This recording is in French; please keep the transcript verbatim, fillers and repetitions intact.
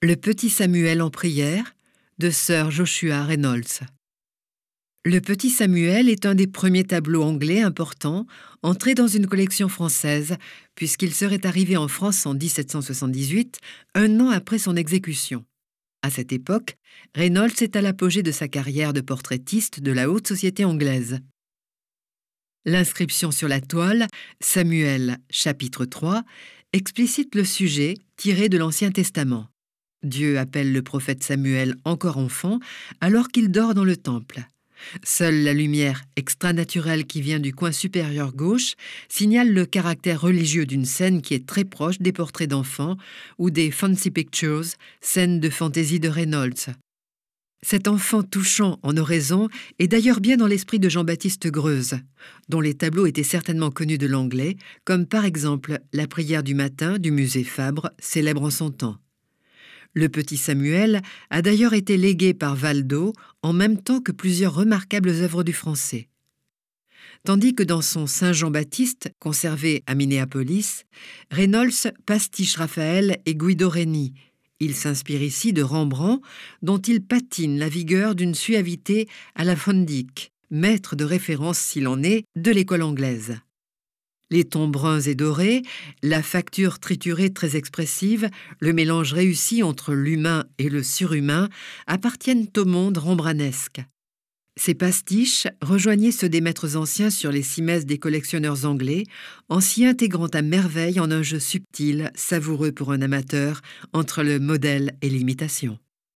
Le petit Samuel en prière de Sir Joshua Reynolds. Le petit Samuel est un des premiers tableaux anglais importants entrés dans une collection française, puisqu'il serait arrivé en France en dix-sept cent soixante-dix-huit, un an après son exécution. À cette époque, Reynolds est à l'apogée de sa carrière de portraitiste de la haute société anglaise. L'inscription sur la toile, Samuel, chapitre trois, explicite le sujet tiré de l'Ancien Testament. Dieu appelle le prophète Samuel encore enfant alors qu'il dort dans le temple. Seule la lumière extranaturelle qui vient du coin supérieur gauche signale le caractère religieux d'une scène qui est très proche des portraits d'enfants ou des fancy pictures, scènes de fantaisie de Reynolds. Cet enfant touchant en oraison est d'ailleurs bien dans l'esprit de Jean-Baptiste Greuze, dont les tableaux étaient certainement connus de l'anglais, comme par exemple la prière du matin du musée Fabre, célèbre en son temps. Le petit Samuel a d'ailleurs été légué par Waldo en même temps que plusieurs remarquables œuvres du français. Tandis que dans son Saint Jean-Baptiste, conservé à Minneapolis, Reynolds pastiche Raphaël et Guido Reni. Il s'inspire ici de Rembrandt, dont il patine la vigueur d'une suavité à la Van Dyck, maître de référence s'il en est de l'école anglaise. Les tons bruns et dorés, la facture triturée très expressive, le mélange réussi entre l'humain et le surhumain appartiennent au monde rembrandtesque. Ces pastiches rejoignaient ceux des maîtres anciens sur les cimaises des collectionneurs anglais, en s'y intégrant à merveille en un jeu subtil, savoureux pour un amateur, entre le modèle et l'imitation.